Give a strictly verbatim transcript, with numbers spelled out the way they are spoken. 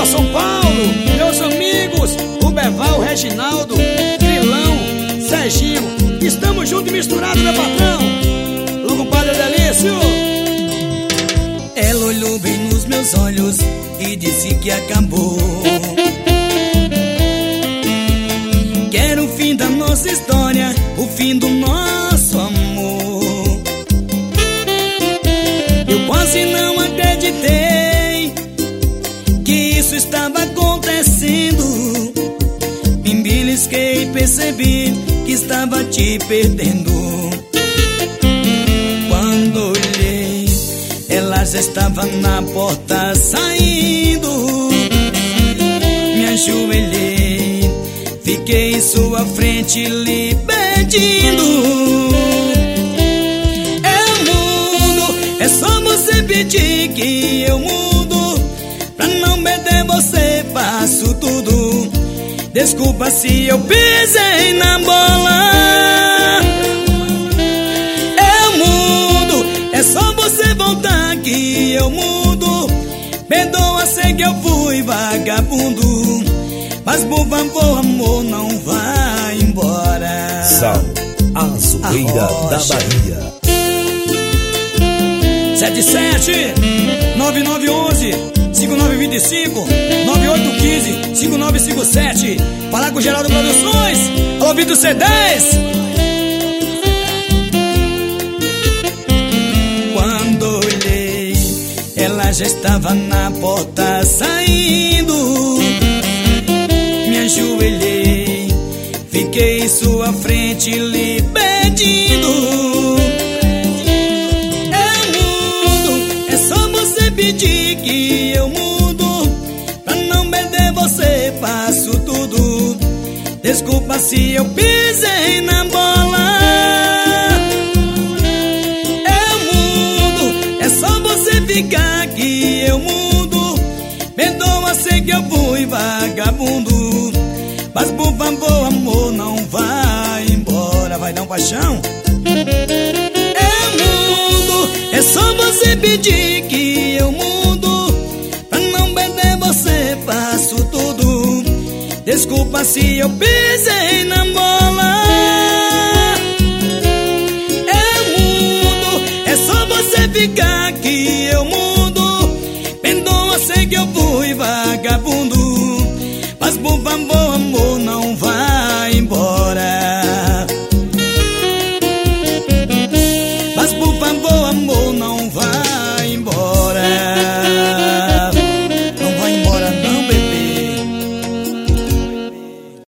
São Paulo, meus amigos, o Beval, o Reginaldo, Grilão, Serginho, estamos juntos e misturados, meu patrão. O compadre Delício. Ela olhou bem nos meus olhos e disse que acabou. Que era o fim da nossa história, o fim do nosso amor. Eu quase não acreditei que isso estava acontecendo. Me belisquei e percebi que estava te perdendo. Quando olhei, ela já estava na porta saindo. Me ajoelhei, fiquei em sua frente lhe pedindo. Eu mudo, é só você pedir que eu mudo. Pra não perder você faço tudo. Desculpa se eu pisei na bola. Eu mudo, é só você voltar que eu mudo. Perdoa, sei que eu fui vagabundo, mas por favor, amor, não vá embora. Sal, a zoeira da Bahia. sete sete nove nove um um cinco nove dois cinco nove oito um cinco cinco nove cinco sete. Falar com o Geraldo Produções. Alô, Vitor C dez. Quando olhei, ela já estava na porta saindo. Me ajoelhei, fiquei em sua frente lhe pedindo. Eu mudo, é só você pedir que eu mudo. Pra não perder você faço tudo. Desculpa se eu pisei na bola. Eu mudo, é só você ficar que eu mudo. Perdoa, sei que eu fui vagabundo, mas por favor, amor, não vá embora. Vai dar um paixão? Eu mudo, é só você pedir que eu mudo. Pra não perder você faço tudo. Desculpa se eu pisei na bola.